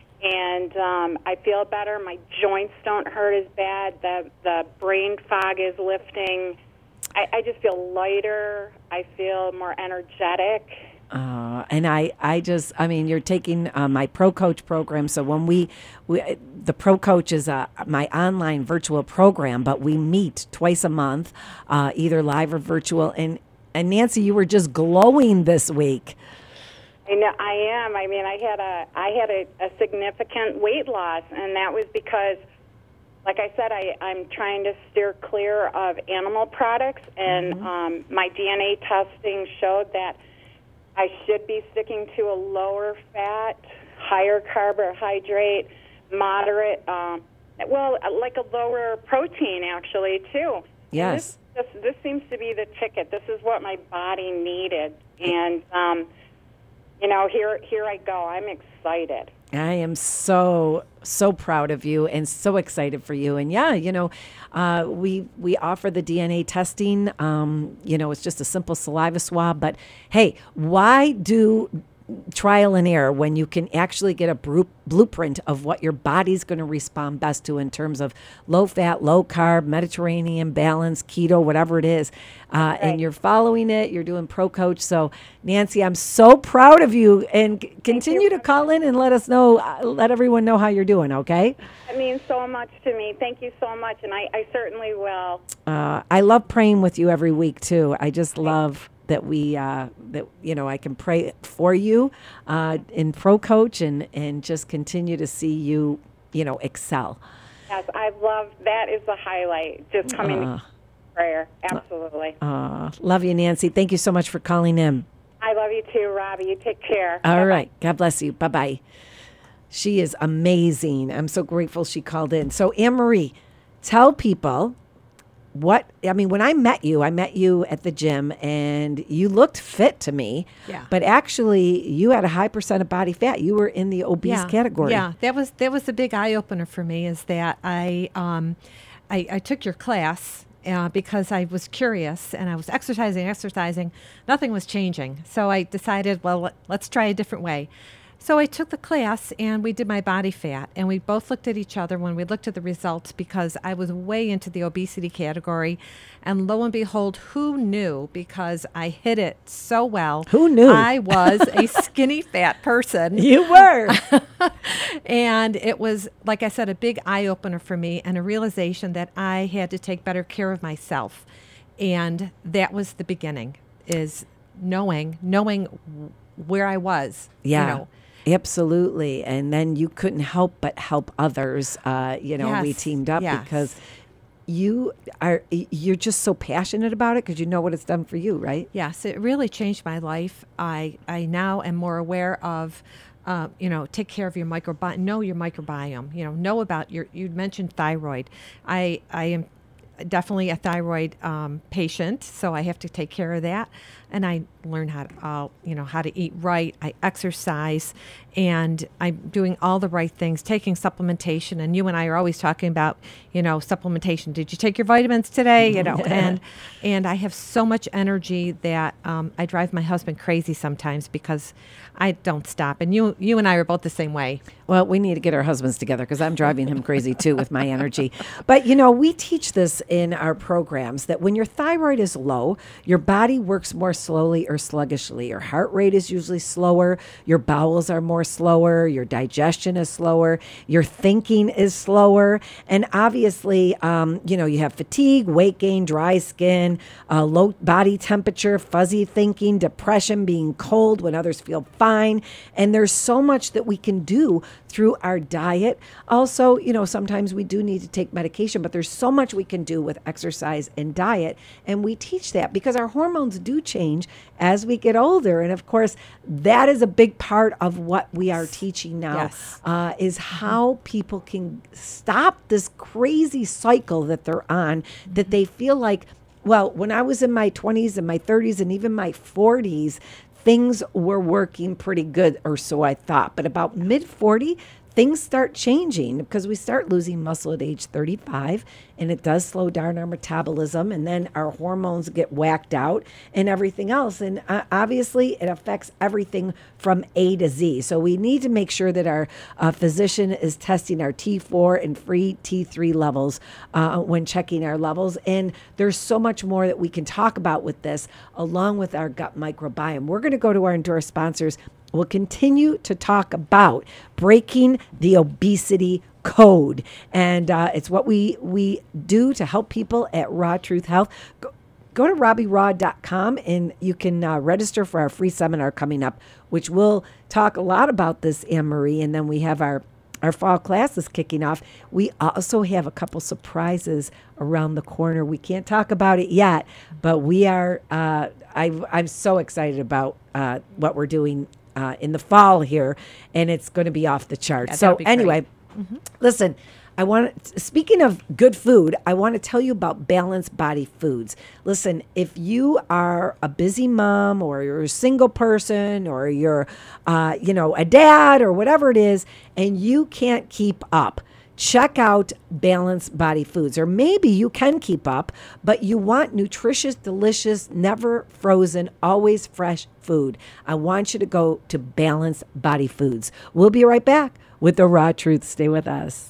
Speaker 9: and um, I feel better. My joints don't hurt as bad. The, the brain fog is lifting. I, I just feel lighter. I feel more energetic.
Speaker 2: Uh, and I, I just, I mean, you're taking uh, my Pro Coach program. So when we, we the Pro Coach is uh, my online virtual program, but we meet twice a month, uh, either live or virtual. And, and Nancy, you were just glowing this week.
Speaker 9: I know I am. I mean, I had a, I had a, a significant weight loss, and that was because, like I said, I, I'm trying to steer clear of animal products, and
Speaker 2: Mm-hmm.
Speaker 9: um, my D N A testing showed that I should be sticking to a lower fat, higher carbohydrate, moderate, um, well, like a lower protein, actually, too.
Speaker 2: Yes.
Speaker 9: And this, this, this seems to be the ticket. This is what my body needed. And, um, you know, here, here I go. I'm excited.
Speaker 2: I am so, so proud of you and so excited for you. And yeah, you know, uh, we we offer the D N A testing. Um, you know, it's just a simple saliva swab. But hey, why do trial and error when you can actually get a bru- blueprint of what your body's going to respond best to in terms of low fat, low carb, Mediterranean balance, keto, whatever it is. Uh,
Speaker 9: Right.
Speaker 2: And you're following it. You're doing Pro Coach. So Nancy, I'm so proud of you, and c- continue to call in and let us know, uh, let everyone know how you're doing. Okay.
Speaker 9: It means so much to me. Thank you so much, and I, I certainly will.
Speaker 2: Uh, I love praying with you every week too. I just love that we uh, that you know I can pray for you uh, in Pro Coach and and just continue to see you you know excel.
Speaker 9: Yes, I love that. Is the highlight. Just coming
Speaker 2: Uh,
Speaker 9: to prayer. Absolutely.
Speaker 2: uh, love you, Nancy. Thank you so much for calling in.
Speaker 9: I love you too, Robbie. You take care.
Speaker 2: All
Speaker 9: Bye-bye.
Speaker 2: right. God bless you. Bye bye. She is amazing. I'm so grateful she called in. So Anne Marie, tell people. What I mean, when I met you, I met you at the gym, and you looked fit to me.
Speaker 5: Yeah.
Speaker 2: But actually, you had a high percent of body fat. You were in the obese
Speaker 5: yeah,
Speaker 2: category.
Speaker 5: Yeah, that was that was a big eye opener for me. Is that I um, I, I took your class uh, because I was curious, and I was exercising, exercising. Nothing was changing, so I decided, well, let, let's try a different way. So I took the class, and we did my body fat, and we both looked at each other when we looked at the results, because I was way into the obesity category, and lo and behold, who knew? Because I hit it so well.
Speaker 2: Who knew?
Speaker 5: I was a skinny fat person.
Speaker 2: You were.
Speaker 5: And it was, like I said, a big eye opener for me, and a realization that I had to take better care of myself. And that was the beginning, is knowing, knowing where I was.
Speaker 2: Yeah.
Speaker 5: You know.
Speaker 2: Absolutely. And then you couldn't help but help others. Uh, you know, we
Speaker 5: Yes,
Speaker 2: teamed up
Speaker 5: yes.
Speaker 2: because you are you're just so passionate about it because you know what it's done for you, right?
Speaker 5: Yes, it really changed my life. I, I now am more aware of, uh, you know, take care of your microbiome, know your microbiome, you know, know about your, you mentioned thyroid. I, I am definitely a thyroid um, patient, so I have to take care of that. And I learn how to, uh, you know, how to eat right. I exercise, and I'm doing all the right things, taking supplementation. And you and I are always talking about, you know, supplementation. Did you take your vitamins today? You know, and and I have so much energy that um, I drive my husband crazy sometimes because I don't stop. And you, you and I are both the same way.
Speaker 2: Well, we need to get our husbands together because I'm driving him crazy too with my energy. But, you know, we teach this in our programs that when your thyroid is low, your body works more slowly or sluggishly. Your heart rate is usually slower. Your bowels are more slower. Your digestion is slower. Your thinking is slower. And obviously, um, you know, you have fatigue, weight gain, dry skin, uh, low body temperature, fuzzy thinking, depression, being cold when others feel fine. And there's so much that we can do through our diet. Also, you know, sometimes we do need to take medication, but there's so much we can do with exercise and diet. And we teach that because our hormones do change as we get older. And of course, that is a big part of what we are teaching now,
Speaker 5: Yes.
Speaker 2: uh, is how people can stop this crazy cycle that they're on, that they feel like, well, when I was in my twenties and my thirties and even my forties, things were working pretty good, or so I thought. But about mid forty, things start changing because we start losing muscle at age thirty-five, and it does slow down our metabolism, and then our hormones get whacked out and everything else. And uh, obviously, it affects everything from A to Z. So we need to make sure that our uh, physician is testing our T four and free T three levels uh, when checking our levels. And there's so much more that we can talk about with this, along with our gut microbiome. We're going to go to our endorsed sponsors. We'll continue to talk about breaking the obesity code. And uh, it's what we, we do to help people at Raw Truth Health. Go, go to robbie raw dot com and you can uh, register for our free seminar coming up, which will talk a lot about this, Anne-Marie. And then we have our Our fall classes kicking off. We also have a couple surprises around the corner. We can't talk about it yet, but we are, uh, I, I'm so excited about uh, what we're doing uh, in the fall here, and it's going to be off the charts.
Speaker 5: Yeah,
Speaker 2: so
Speaker 5: be
Speaker 2: anyway, mm-hmm. Listen, I want to, speaking of good food, I want to tell you about Balanced Body Foods. Listen, if you are a busy mom, or you're a single person, or you're, uh, you know, a dad, or whatever it is, and you can't keep up, check out Balanced Body Foods. Or maybe you can keep up, but you want nutritious, delicious, never frozen, always fresh food. I want you to go to Balanced Body Foods. We'll be right back with the Raw Truth. Stay with us.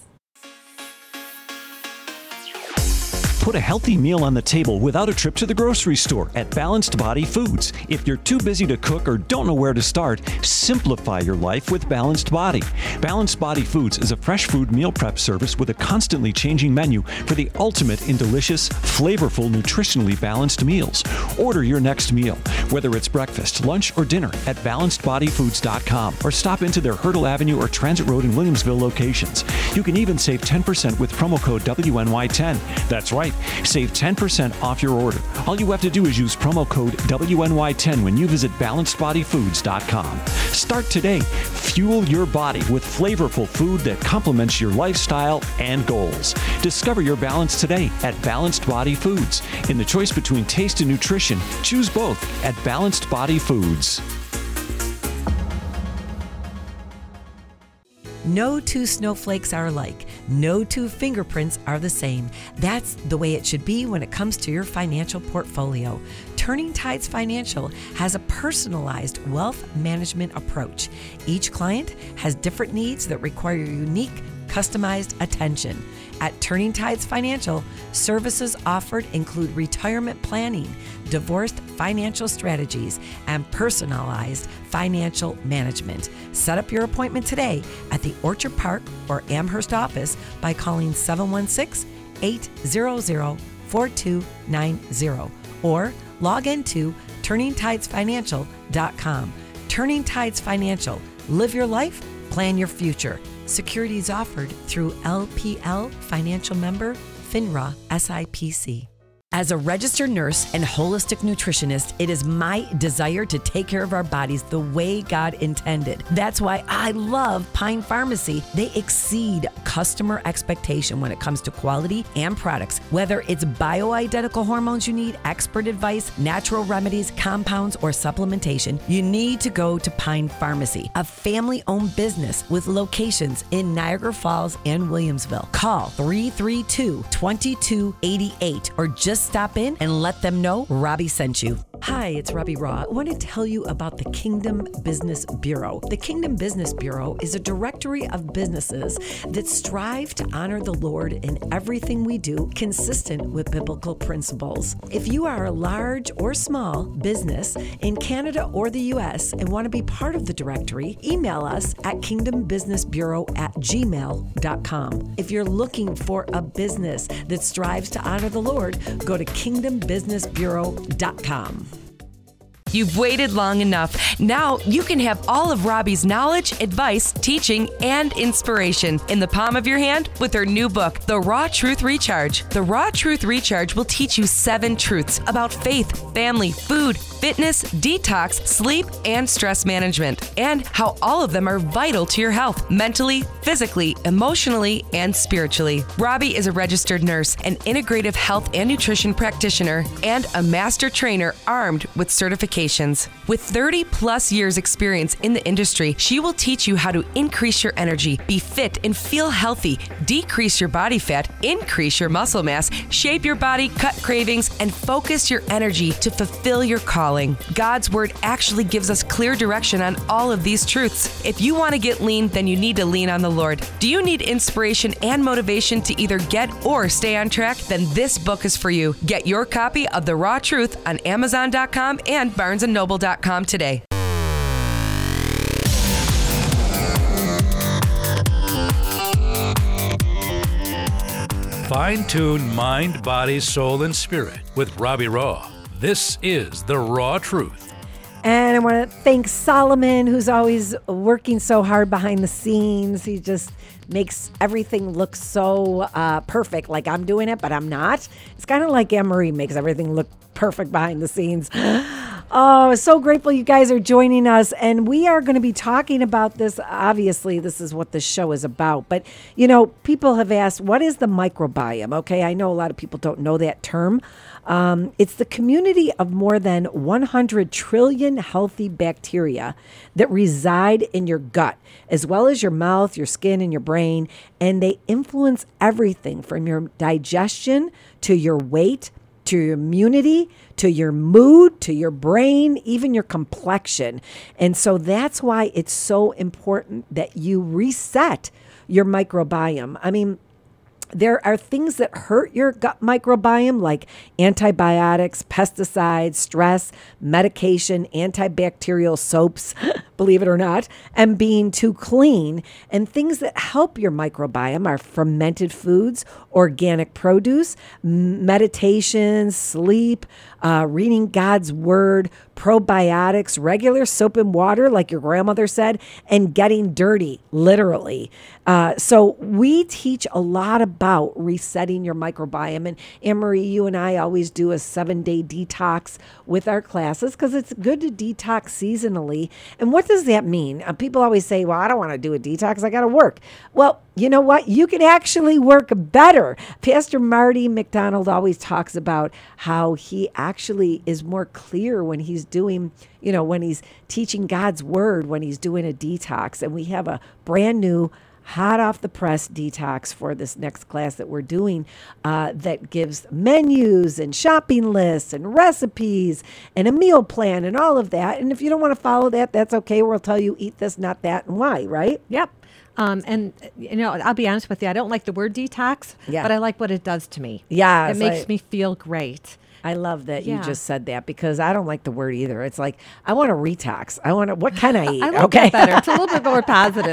Speaker 10: Put a healthy meal on the table without a trip to the grocery store at Balanced Body Foods. If you're too busy to cook or don't know where to start, simplify your life with Balanced Body. Balanced Body Foods is a fresh food meal prep service with a constantly changing menu for the ultimate in delicious, flavorful, nutritionally balanced meals. Order your next meal, whether it's breakfast, lunch, or dinner, at balanced body foods dot com or stop into their Hurdle Avenue or Transit Road in Williamsville locations. You can even save ten percent with promo code W N Y ten. That's right. Save ten percent off your order. All you have to do is use promo code W N Y ten when you visit balanced body foods dot com. Start today. Fuel your body with flavorful food that complements your lifestyle and goals. Discover your balance today at Balanced Body Foods. In the choice between taste and nutrition, choose both at Balanced Body Foods.
Speaker 2: No two snowflakes are alike. No two fingerprints are the same. That's the way it should be when it comes to your financial portfolio. Turning Tides Financial has a personalized wealth management approach. Each client has different needs that require unique, customized attention. At Turning Tides Financial, services offered include retirement planning, divorced financial strategies, and personalized financial management. Set up your appointment today at the Orchard Park or Amherst office by calling seven one six, eight hundred, four two nine zero or log into turning tides financial dot com. Turning Tides Financial. Live your life, plan your future. Securities offered through L P L Financial Member, FINRA S I P C. As a registered nurse and holistic nutritionist, it is my desire to take care of our bodies the way God intended. That's why I love Pine Pharmacy. They exceed customer expectation when it comes to quality and products. Whether it's bioidentical hormones you need, expert advice, natural remedies, compounds, or supplementation, you need to go to Pine Pharmacy, a family-owned business with locations in Niagara Falls and Williamsville. Call three three two, two two eight eight or just stop in and let them know Robbie sent you. Hi, it's Robbie Raw. I want to tell you about the Kingdom Business Bureau. The Kingdom Business Bureau is a directory of businesses that strive to honor the Lord in everything we do, consistent with biblical principles. If you are a large or small business in Canada or the U S and want to be part of the directory, email us at kingdom business bureau at gmail dot com. If you're looking for a business that strives to honor the Lord, go to kingdom business bureau dot com.
Speaker 11: You've waited long enough. Now you can have all of Robbie's knowledge, advice, teaching, and inspiration in the palm of your hand with her new book, The Raw Truth Recharge. The Raw Truth Recharge will teach you seven truths about faith, family, food, fitness, detox, sleep, and stress management, and how all of them are vital to your health, mentally, physically, emotionally, and spiritually. Robbie is a registered nurse, an integrative health and nutrition practitioner, and a master trainer armed with certification. medications. With thirty plus years experience in the industry, she will teach you how to increase your energy, be fit and feel healthy, decrease your body fat, increase your muscle mass, shape your body, cut cravings, and focus your energy to fulfill your calling. God's Word actually gives us clear direction on all of these truths. If you want to get lean, then you need to lean on the Lord. Do you need inspiration and motivation to either get or stay on track? Then this book is for you. Get your copy of The Raw Truth on Amazon dot com and Barnes and Noble dot com today.
Speaker 1: Fine-tune mind, body, soul, and spirit with Robbie Raw. This is The Raw Truth.
Speaker 2: And I want to thank Solomon, who's always working so hard behind the scenes. He just makes everything look so uh, perfect, like I'm doing it, but I'm not. It's kind of like Anne-Marie makes everything look perfect behind the scenes. Oh, so grateful you guys are joining us. And we are going to be talking about this. Obviously, this is what this show is about. But, you know, people have asked, what is the microbiome? Okay, I know a lot of people don't know that term. Um, it's the community of more than one hundred trillion healthy bacteria that reside in your gut, as well as your mouth, your skin, and your brain. And they influence everything from your digestion to your weight, to your immunity, to your mood, to your brain, even your complexion. And so that's why it's so important that you reset your microbiome. I mean, there are things that hurt your gut microbiome, like antibiotics, pesticides, stress, medication, antibacterial soaps, believe it or not, and being too clean. And things that help your microbiome are fermented foods, organic produce, meditation, sleep, uh, reading God's word, probiotics, regular soap and water, like your grandmother said, and getting dirty, literally. Uh, so we teach a lot about resetting your microbiome. And Anne-Marie, you and I always do a seven-day detox with our classes because it's good to detox seasonally. And what does that mean? Uh, people always say, well, I don't want to do a detox. I got to work. Well, you know what? You can actually work better. Pastor Marty McDonald always talks about how he actually is more clear when he's doing, you know, when he's teaching God's word, when he's doing a detox. And we have a brand new hot off the press detox for this next class that we're doing uh, that gives menus and shopping lists and recipes and a meal plan and all of that. And if you don't want to follow that, that's okay. We'll tell you eat this, not that, and why, right?
Speaker 5: Yep. Um, and, you know, I'll be honest with you. I don't like the word detox,
Speaker 2: yeah.
Speaker 5: but I like what it does to me.
Speaker 2: Yeah.
Speaker 5: It makes I, me feel great.
Speaker 2: I love that
Speaker 5: yeah.
Speaker 2: you just said that because I don't like the word either. It's like, I want to retox. I want to, what can I eat?
Speaker 5: I like
Speaker 2: okay.
Speaker 5: that better. It's a little bit more positive.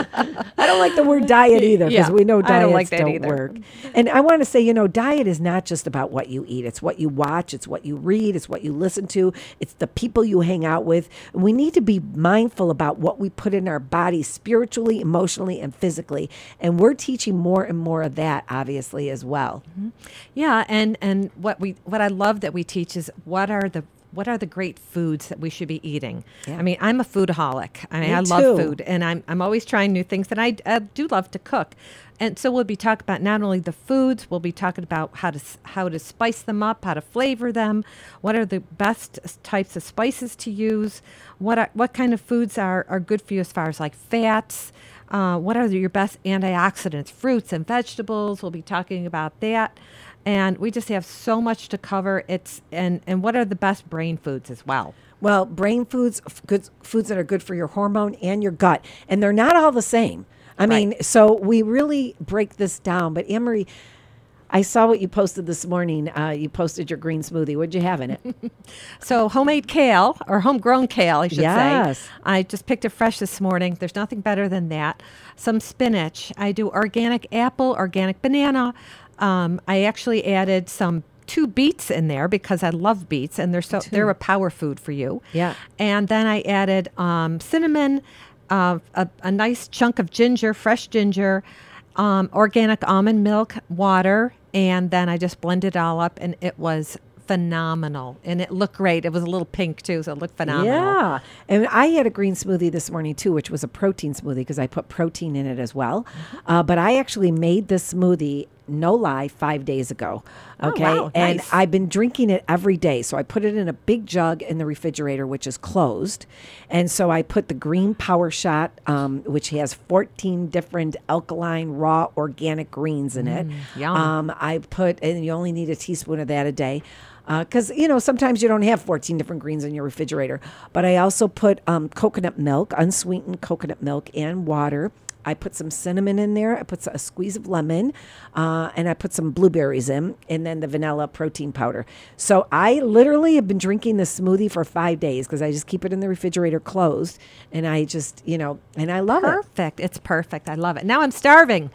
Speaker 2: I don't like the word diet either because
Speaker 5: yeah,
Speaker 2: we know diets
Speaker 5: I
Speaker 2: don't,
Speaker 5: don't, like that
Speaker 2: don't
Speaker 5: either.
Speaker 2: work. And I want to say, you know, diet is not just about what you eat. It's what you watch. It's what you read. It's what you listen to. It's the people you hang out with. We need to be mindful about what we put in our bodies spiritually, emotionally, and physically. And we're teaching more and more of that, obviously, as well.
Speaker 5: Mm-hmm. Yeah. And, and what we, what I love that we teach is what are the what are the great foods that we should be eating. Yeah. I mean, I'm a foodaholic. I mean,
Speaker 2: Me
Speaker 5: I
Speaker 2: too.
Speaker 5: love food, and I'm I'm always trying new things, and I, I do love to cook. And so we'll be talking about not only the foods, we'll be talking about how to how to spice them up, how to flavor them, what are the best types of spices to use, what are, what kind of foods are, are good for you as far as like fats, uh, what are your best antioxidants, fruits and vegetables. We'll be talking about that. And we just have so much to cover. It's and, and what are the best brain foods as well?
Speaker 2: Well, brain foods, f- good foods that are good for your hormone and your gut, and they're not all the same. I right. mean, so we really break this down. But Anne-Marie, I saw what you posted this morning. Uh, you posted your green smoothie. What'd you have in it?
Speaker 5: So homemade kale, or homegrown kale, I should
Speaker 2: yes.
Speaker 5: say. I just picked it fresh this morning. There's nothing better than that. Some spinach. I do organic apple, organic banana. Um, I actually added some two beets in there because I love beets, and they're so two. they're a power food for you.
Speaker 2: Yeah.
Speaker 5: And then I added um, cinnamon, uh, a, a nice chunk of ginger, fresh ginger, um, organic almond milk, water, and then I just blended it all up, and it was phenomenal. And it looked great. It was a little pink too, so it looked phenomenal.
Speaker 2: Yeah. And I had a green smoothie this morning too, which was a protein smoothie because I put protein in it as well. Mm-hmm. Uh, but I actually made this smoothie no lie, five days ago. Okay.
Speaker 5: Oh, wow.
Speaker 2: And
Speaker 5: Nice.
Speaker 2: I've been drinking it every day. So I put it in a big jug in the refrigerator, which is closed. And so I put the green Power Shot, um, which has fourteen different alkaline, raw, organic greens in it.
Speaker 5: Mm, yum.
Speaker 2: Um, I put, and you only need a teaspoon of that a day. Because, uh, you know, sometimes you don't have fourteen different greens in your refrigerator. But I also put um, coconut milk, unsweetened coconut milk, and water. I put some cinnamon in there. I put a squeeze of lemon, uh, and I put some blueberries in, and then the vanilla protein powder. So I literally have been drinking this smoothie for five days because I just keep it in the refrigerator closed, and I just, you know, and I love it.
Speaker 5: Perfect. It's perfect. I love it. Now I'm starving.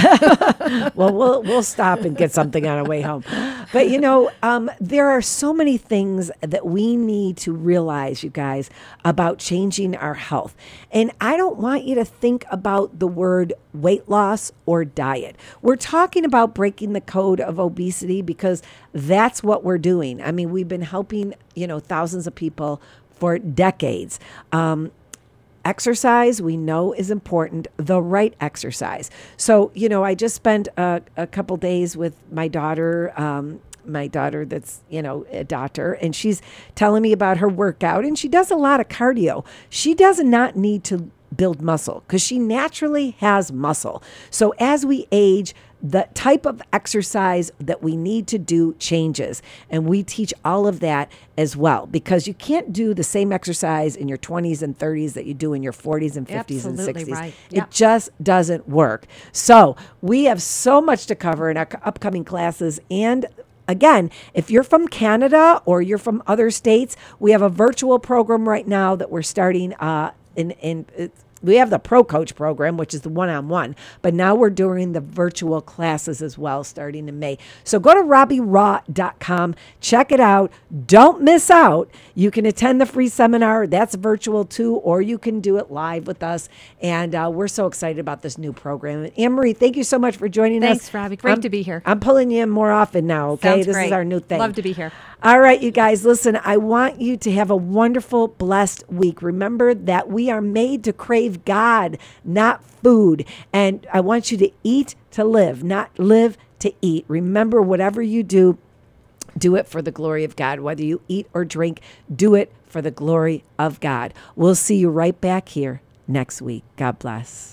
Speaker 2: Yeah. Well, we'll we'll stop and get something on our way home. But, you know, um, there are so many things that we need to realize, you guys, about changing our health. And I don't want you to think about the word weight loss or diet. We're talking about breaking the code of obesity because that's what we're doing. I mean, we've been helping, you know, thousands of people for decades. Um, Exercise, we know, is important, the right exercise. So, you know, I just spent a, a couple days with my daughter, um, my daughter that's, you know, a doctor, and she's telling me about her workout, and she does a lot of cardio. She does not need to build muscle because she naturally has muscle. So as we age, the type of exercise that we need to do changes. And we teach all of that as well, because you can't do the same exercise in your twenties and thirties that you do in your forties and fifties
Speaker 5: Absolutely
Speaker 2: and sixties.
Speaker 5: right. Yep.
Speaker 2: It just doesn't work. So we have so much to cover in our upcoming classes. And again, if you're from Canada or you're from other states, we have a virtual program right now that we're starting uh, in, in it's, we have the Pro Coach program, which is the one-on-one, but now we're doing the virtual classes as well, starting in May. So go to robbie raw dot com, check it out. Don't miss out. You can attend the free seminar. That's virtual too, or you can do it live with us. And uh, we're so excited about this new program. Anne-Marie, thank you so much for joining us.
Speaker 5: Thanks, Robbie. Great
Speaker 2: I'm-
Speaker 5: to be here.
Speaker 2: I'm pulling you in more often now, okay?
Speaker 5: Sounds
Speaker 2: This
Speaker 5: great.
Speaker 2: is our new thing.
Speaker 5: Love to be here.
Speaker 2: All right, you guys, listen, I want you to have a wonderful, blessed week. Remember that we are made to crave God, not food. And I want you to eat to live, not live to eat. Remember, whatever you do, do it for the glory of God. Whether you eat or drink, do it for the glory of God. We'll see you right back here next week. God bless.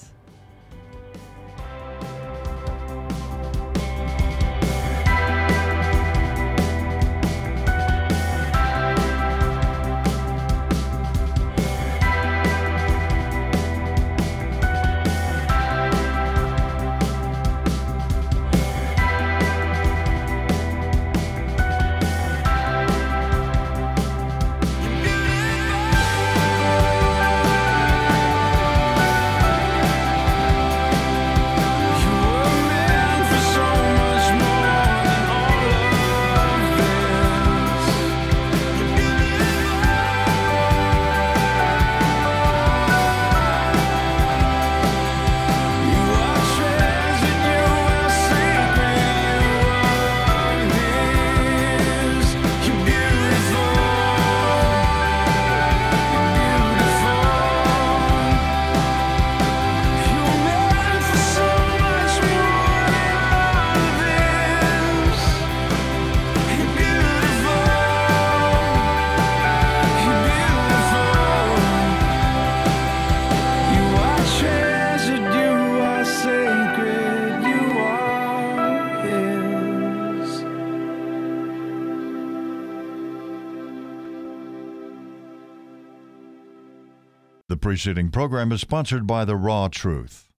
Speaker 12: The preceding program is sponsored by The Raw Truth.